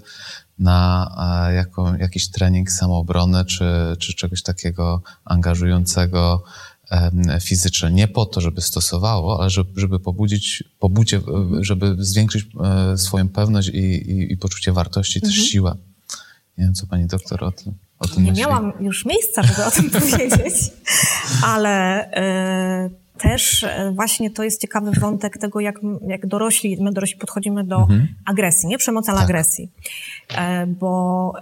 na jakiś trening samoobrony, czy czegoś takiego angażującego fizycznie. Nie po to, żeby stosowało, ale żeby żeby zwiększyć swoją pewność i poczucie wartości, też siłę. Nie wiem, co pani doktor o tym myśli. Nie miałam już miejsca, żeby o tym powiedzieć, ale też właśnie to jest ciekawy wątek tego, jak my dorośli podchodzimy do agresji, nie przemocy, ale agresji. Bo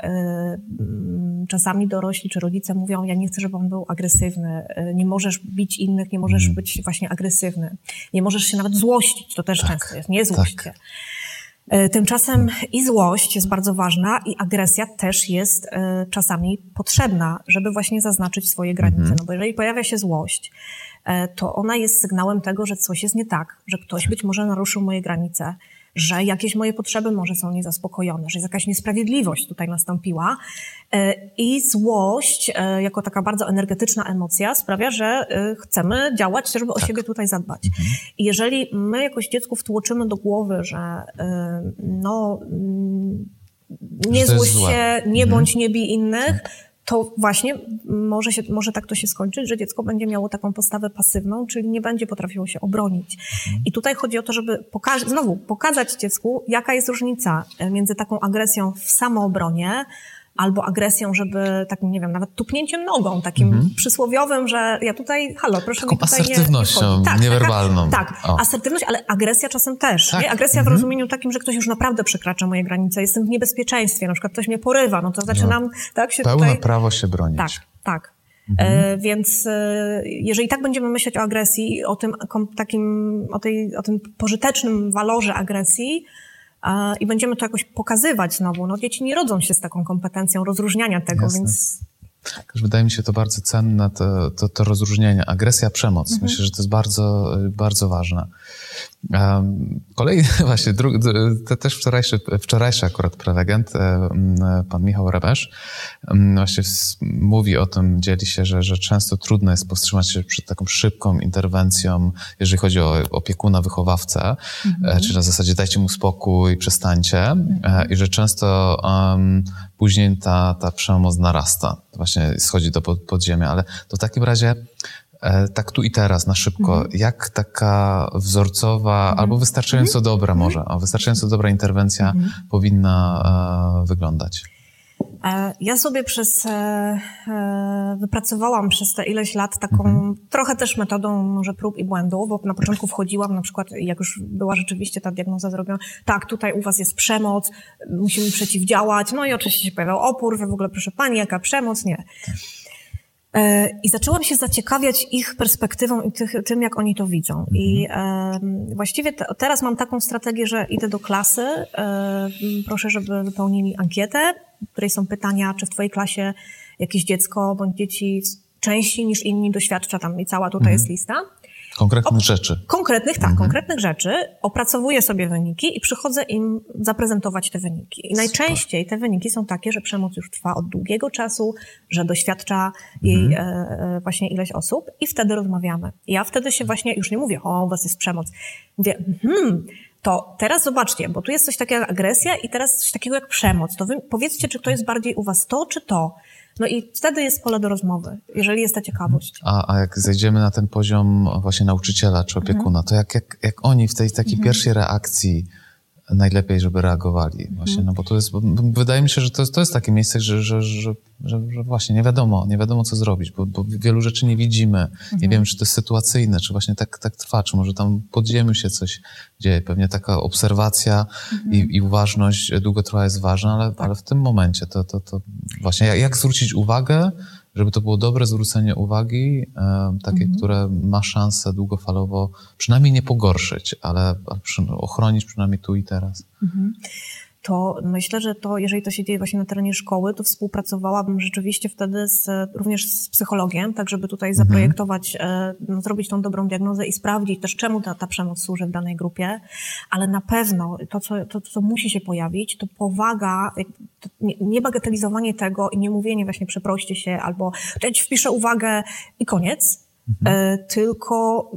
czasami dorośli czy rodzice mówią, ja nie chcę, żeby on był agresywny, nie możesz bić innych, nie możesz być właśnie agresywny, nie możesz się nawet złościć, to też często jest, nie złość się. Tymczasem i złość jest bardzo ważna i agresja też jest czasami potrzebna, żeby właśnie zaznaczyć swoje granice. No bo jeżeli pojawia się złość, to ona jest sygnałem tego, że coś jest nie tak, że ktoś być może naruszył moje granice, że jakieś moje potrzeby może są niezaspokojone, że jest jakaś niesprawiedliwość tutaj nastąpiła. I złość, jako taka bardzo energetyczna emocja, sprawia, że chcemy działać, żeby o siebie tutaj zadbać. I jeżeli my jakoś dziecku wtłoczymy do głowy, że nie złość się, nie bądź, nie bij innych, to właśnie może tak to się skończyć, że dziecko będzie miało taką postawę pasywną, czyli nie będzie potrafiło się obronić. I tutaj chodzi o to, żeby pokazać dziecku, jaka jest różnica między taką agresją w samoobronie, albo agresją, żeby takim, nie wiem, nawet tupnięciem nogą, takim przysłowiowym, że ja tutaj, halo, proszę taką mi tutaj asertywnością niewerbalną. Asertywność, ale agresja czasem też. Nie? Agresja w rozumieniu takim, że ktoś już naprawdę przekracza moje granice, jestem w niebezpieczeństwie, na przykład ktoś mnie porywa, no to zaczynam się pełne tutaj... prawo się bronić. Tak. Więc jeżeli tak będziemy myśleć o agresji, o tym o tym pożytecznym walorze agresji i będziemy to jakoś pokazywać znowu, no dzieci nie rodzą się z taką kompetencją rozróżniania tego, więc... Wydaje mi się to bardzo cenne, to rozróżnienie. Agresja, przemoc. Myślę, że to jest bardzo, bardzo ważne. Kolejny właśnie, też wczorajszy akurat prelegent, pan Michał Rebesz, właśnie mówi o tym, dzieli się, że często trudno jest powstrzymać się przed taką szybką interwencją, jeżeli chodzi o opiekuna, wychowawcę, czyli na zasadzie dajcie mu spokój, przestańcie, i że często później ta przemoc narasta, właśnie schodzi do podziemia, ale to w takim razie tak tu i teraz, na szybko, jak taka wzorcowa, albo wystarczająco dobra może, wystarczająco dobra interwencja powinna wyglądać? Ja sobie wypracowałam przez te ileś lat taką, trochę też metodą może prób i błędów, bo na początku wchodziłam na przykład, jak już była rzeczywiście ta diagnoza zrobiona, tak, tutaj u was jest przemoc, musimy przeciwdziałać, no i oczywiście się pojawiał opór, że w ogóle proszę pani, jaka przemoc, nie. I zaczęłam się zaciekawiać ich perspektywą i tym, jak oni to widzą. I właściwie teraz mam taką strategię, że idę do klasy, proszę, żeby wypełnili ankietę, w której są pytania, czy w twojej klasie jakieś dziecko bądź dzieci częściej niż inni doświadcza tam i cała tutaj jest lista. Konkretnych rzeczy. Konkretnych rzeczy. Opracowuję sobie wyniki i przychodzę im zaprezentować te wyniki. I najczęściej te wyniki są takie, że przemoc już trwa od długiego czasu, że doświadcza jej właśnie ileś osób i wtedy rozmawiamy. I ja wtedy się właśnie, już nie mówię, o, u was jest przemoc. Mówię, to teraz zobaczcie, bo tu jest coś takiego jak agresja i teraz coś takiego jak przemoc. To wy powiedzcie, czy to jest bardziej u was to, czy to. No i wtedy jest pole do rozmowy, jeżeli jest ta ciekawość. A jak zejdziemy na ten poziom właśnie nauczyciela czy opiekuna, to jak oni w tej takiej pierwszej reakcji najlepiej, żeby reagowali właśnie, no bo to jest, wydaje mi się, że to jest takie miejsce, że właśnie nie wiadomo co zrobić, bo wielu rzeczy nie widzimy, nie wiemy, czy to jest sytuacyjne, czy właśnie tak trwa, czy może tam w podziemiu się coś dzieje. Pewnie taka obserwacja i uważność długotrwała jest ważna, ale w tym momencie to właśnie jak zwrócić uwagę, żeby to było dobre zwrócenie uwagi, takie, które ma szansę długofalowo przynajmniej nie pogorszyć, ale ochronić przynajmniej tu i teraz. To myślę, że jeżeli to się dzieje właśnie na terenie szkoły, to współpracowałabym rzeczywiście wtedy również z psychologiem, tak żeby tutaj zaprojektować, zrobić tą dobrą diagnozę i sprawdzić też, czemu ta przemoc służy w danej grupie, ale na pewno to, co musi się pojawić, to powaga, nie bagatelizowanie tego i nie mówienie właśnie przeproście się albo ja ci wpiszę uwagę i koniec, tylko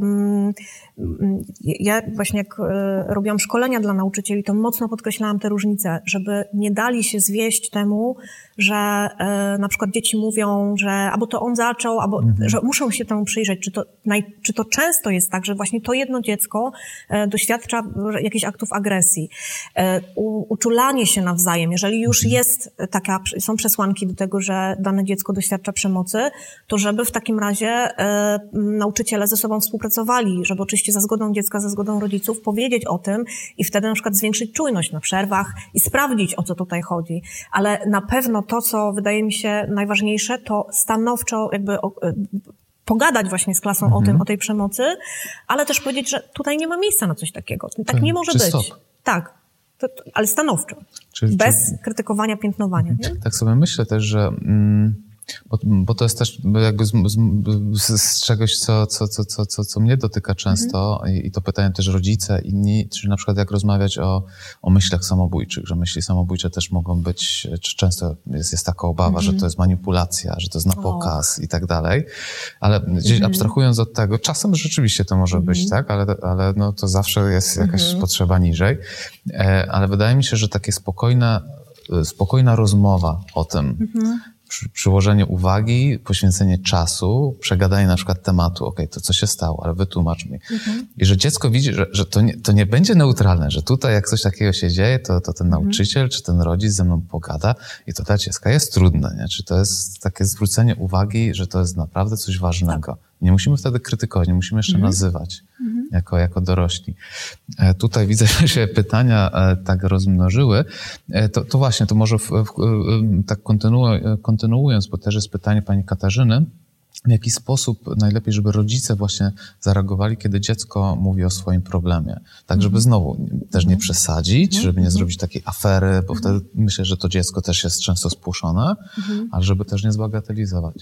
ja właśnie jak robiłam szkolenia dla nauczycieli, to mocno podkreślałam te różnice, żeby nie dali się zwieść temu, że na przykład dzieci mówią, że albo to on zaczął, albo że muszą się temu przyjrzeć. Czy to często jest tak, że właśnie to jedno dziecko doświadcza jakichś aktów agresji. Uczulanie się nawzajem. Jeżeli już są przesłanki do tego, że dane dziecko doświadcza przemocy, to żeby w takim razie nauczyciele ze sobą współpracowali, żeby oczywiście za zgodą dziecka, za zgodą rodziców powiedzieć o tym i wtedy na przykład zwiększyć czujność na przerwach i sprawdzić, o co tutaj chodzi. Ale na pewno to, co wydaje mi się najważniejsze, to stanowczo jakby pogadać właśnie z klasą o tej przemocy, ale też powiedzieć, że tutaj nie ma miejsca na coś takiego. Tak nie może być. Stop. Tak, ale stanowczo. Bez krytykowania, piętnowania. Nie? Tak sobie myślę też, że bo to jest też jakby z czegoś, co mnie dotyka często i to pytają też rodzice, inni, czyli na przykład jak rozmawiać o myślach samobójczych, że myśli samobójcze też mogą być, czy często jest taka obawa, że to jest manipulacja, że to jest na pokaz i tak dalej, ale gdzieś abstrahując od tego, czasem rzeczywiście to może być, tak, ale no to zawsze jest jakaś potrzeba niżej, ale wydaje mi się, że takie spokojna rozmowa o tym, przyłożenie uwagi, poświęcenie czasu, przegadanie na przykład tematu, okej, to co się stało, ale wytłumacz mi. I że dziecko widzi, że to nie będzie neutralne, że tutaj jak coś takiego się dzieje, to ten nauczyciel czy ten rodzic ze mną pogada i to dla dziecka jest trudne, nie? Czy to jest takie zwrócenie uwagi, że to jest naprawdę coś ważnego. Nie musimy wtedy krytykować, nie musimy jeszcze nazywać jako dorośli. Tutaj widzę, że się pytania tak rozmnożyły. To właśnie, to może tak kontynuując, bo też jest pytanie pani Katarzyny, w jaki sposób najlepiej, żeby rodzice właśnie zareagowali, kiedy dziecko mówi o swoim problemie. Tak, żeby znowu też nie przesadzić, żeby nie zrobić takiej afery, bo wtedy myślę, że to dziecko też jest często spłuszone, ale żeby też nie zbagatelizować.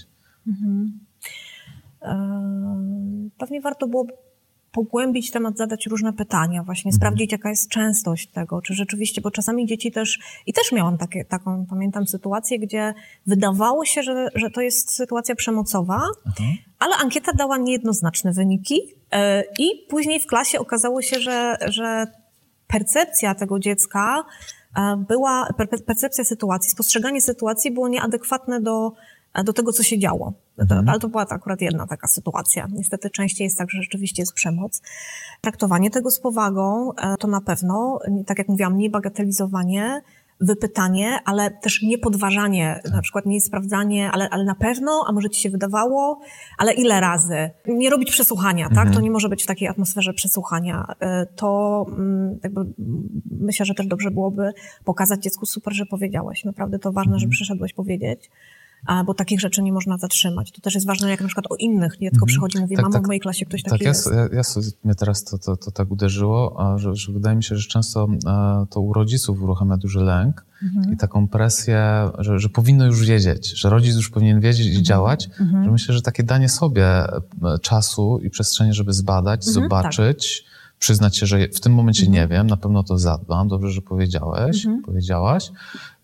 Pewnie warto było pogłębić temat, zadać różne pytania, właśnie sprawdzić, jaka jest częstość tego, czy rzeczywiście, bo czasami dzieci też, i też miałam taką, pamiętam, sytuację, gdzie wydawało się, że to jest sytuacja przemocowa, ale ankieta dała niejednoznaczne wyniki i później w klasie okazało się, że percepcja tego dziecka percepcja sytuacji, spostrzeganie sytuacji było nieadekwatne do tego, co się działo. Ale to była akurat jedna taka sytuacja. Niestety częściej jest tak, że rzeczywiście jest przemoc. Traktowanie tego z powagą to na pewno, tak jak mówiłam, nie bagatelizowanie, wypytanie, ale też nie podważanie, na przykład nie sprawdzanie, ale na pewno, a może ci się wydawało, ale ile razy? Nie robić przesłuchania, tak? To nie może być w takiej atmosferze przesłuchania. To jakby myślę, że też dobrze byłoby pokazać dziecku, super, że powiedziałeś. Naprawdę to ważne, że przyszedłeś powiedzieć. Bo takich rzeczy nie można zatrzymać. To też jest ważne, jak na przykład o innych dziecko przychodzi i mówi, mamo, w mojej klasie ktoś taki jest. Mnie teraz to tak uderzyło, że wydaje mi się, że często to u rodziców uruchamia duży lęk i taką presję, że powinno już wiedzieć, że rodzic już powinien wiedzieć i działać, że myślę, że takie danie sobie czasu i przestrzeni, żeby zbadać, zobaczyć, przyznać się, że w tym momencie nie wiem, na pewno to zadbam, dobrze, że powiedziałaś,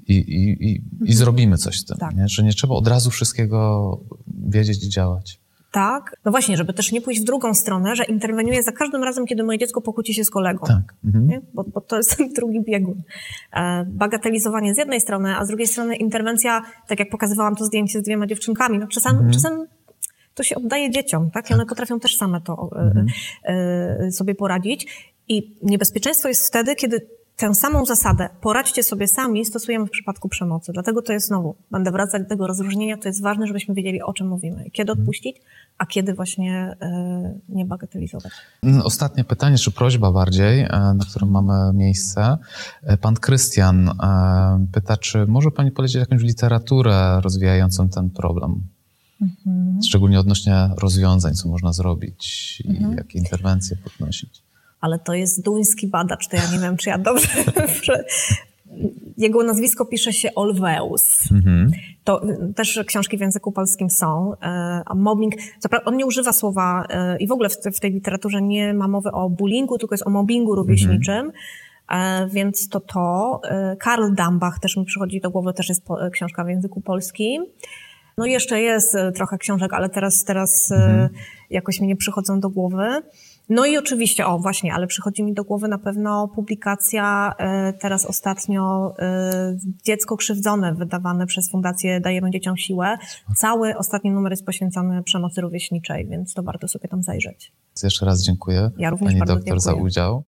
i zrobimy coś z tym, nie? Że nie trzeba od razu wszystkiego wiedzieć i działać. Tak, no właśnie, żeby też nie pójść w drugą stronę, że interweniuję za każdym razem, kiedy moje dziecko pokłóci się z kolegą. Tak. Nie? Bo to jest drugi biegun. Bagatelizowanie z jednej strony, a z drugiej strony interwencja, tak jak pokazywałam to zdjęcie z 2 dziewczynkami, no czasem to się oddaje dzieciom, tak? I one potrafią też same to sobie poradzić. I niebezpieczeństwo jest wtedy, kiedy tę samą zasadę poradźcie sobie sami stosujemy w przypadku przemocy. Dlatego to jest znowu, będę wracać do tego rozróżnienia, to jest ważne, żebyśmy wiedzieli, o czym mówimy. Kiedy odpuścić, a kiedy właśnie nie bagatelizować. Ostatnie pytanie, czy prośba bardziej, na którą mamy miejsce. Pan Krystian pyta, czy może pani polecić jakąś literaturę rozwijającą ten problem? Szczególnie odnośnie rozwiązań, co można zrobić i jakie interwencje podnosić. Ale to jest duński badacz, to ja nie wiem, czy ja dobrze... Jego nazwisko pisze się Olweus. To też książki w języku polskim są. A mobbing, on nie używa słowa i w ogóle w tej literaturze nie ma mowy o bullyingu, tylko jest o mobbingu rówieśniczym. Więc to. Karl Dambach też mi przychodzi do głowy, też jest książka w języku polskim. No i jeszcze jest trochę książek, ale teraz jakoś mi nie przychodzą do głowy. No i oczywiście, właśnie, ale przychodzi mi do głowy na pewno publikacja teraz ostatnio Dziecko krzywdzone, wydawane przez Fundację Dajemy Dzieciom Siłę. Cały ostatni numer jest poświęcony przemocy rówieśniczej, więc to warto sobie tam zajrzeć. Jeszcze raz dziękuję. Ja również Pani bardzo doktor dziękuję za udział.